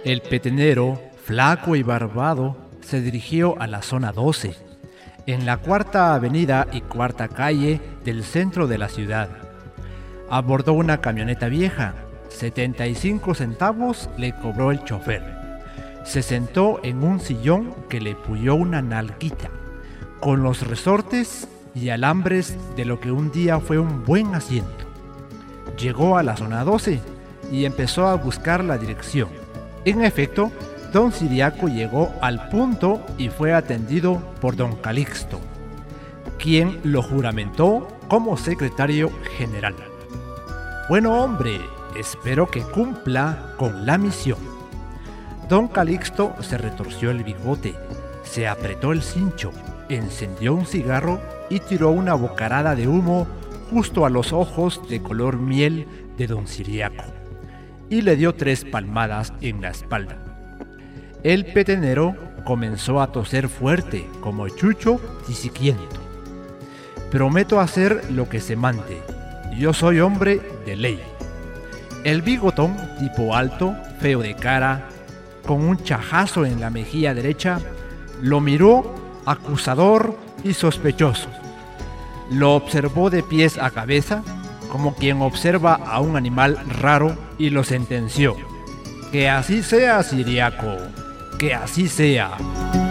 El petenero, flaco y barbado, se dirigió a la zona 12, en la cuarta avenida y cuarta calle del centro de la ciudad. Abordó una camioneta vieja, 75 centavos le cobró el chofer. Se sentó en un sillón que le puyó una nalguita, con los resortes y alambres de lo que un día fue un buen asiento. Llegó a la zona 12 y empezó a buscar la dirección. En efecto, don Ciriaco llegó al punto y fue atendido por don Calixto, quien lo juramentó como secretario general. Bueno, hombre, espero que cumpla con la misión. Don Calixto se retorció el bigote, se apretó el cincho, encendió un cigarro y tiró una bocarada de humo justo a los ojos de color miel de don Ciriaco, y le dio 3 palmadas en la espalda. El petenero comenzó a toser fuerte, como chucho tisiquiento. Prometo hacer lo que se mande. Yo soy hombre de ley. El bigotón, tipo alto, feo de cara, con un chajazo en la mejilla derecha, lo miró acusador y sospechoso. Lo observó de pies a cabeza, como quien observa a un animal raro, y lo sentenció. Que así sea, Ciriaco, que así sea.